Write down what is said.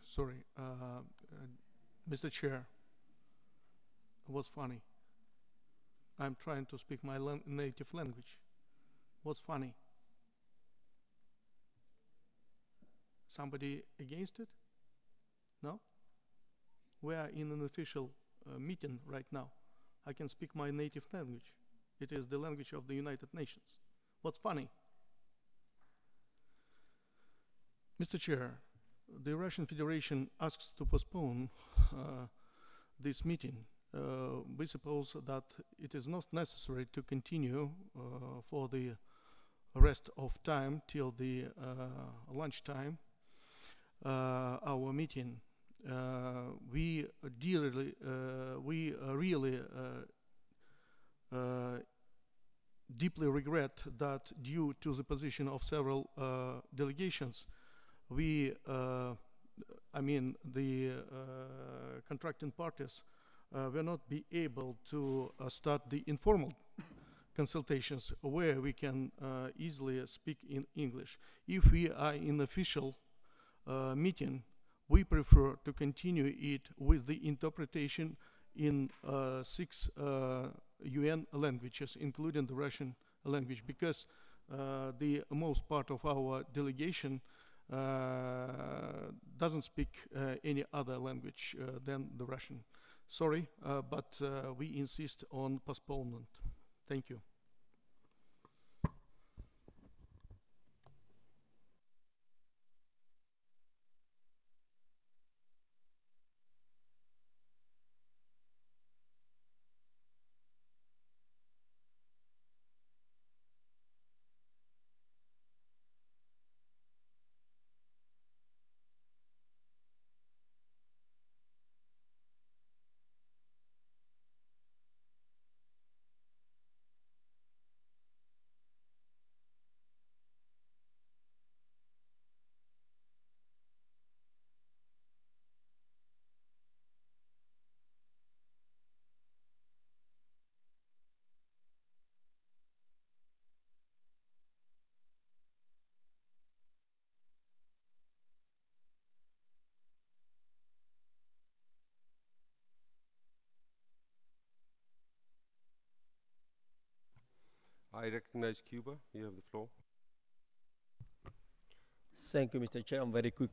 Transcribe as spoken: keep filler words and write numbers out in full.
Sorry, uh, uh, Mister Chair, what's funny? I'm trying to speak my lang- native language. What's funny? Somebody against it? No? We are in an official uh, meeting right now. I can speak my native language. It is the language of the United Nations. What's funny? Mister Chair, the Russian Federation asks to postpone uh, this meeting. Uh, we suppose that it is not necessary to continue uh, for the rest of time till the uh, lunchtime uh, our meeting. Uh, we dearly, uh, we uh, really uh, uh, deeply regret that due to the position of several uh, delegations, we, uh, I mean, the uh, contracting parties uh, will not be able to uh, start the informal consultations where we can uh, easily speak in English. If we are in official uh, meeting, we prefer to continue it with the interpretation in uh, six uh, U N languages, including the Russian language, because uh, the most part of our delegation uh, doesn't speak uh, any other language uh, than the Russian. Sorry, uh, but uh, we insist on postponement. Thank you. I recognize Cuba. You have the floor. Thank you, Mister Chair. I'm very quick.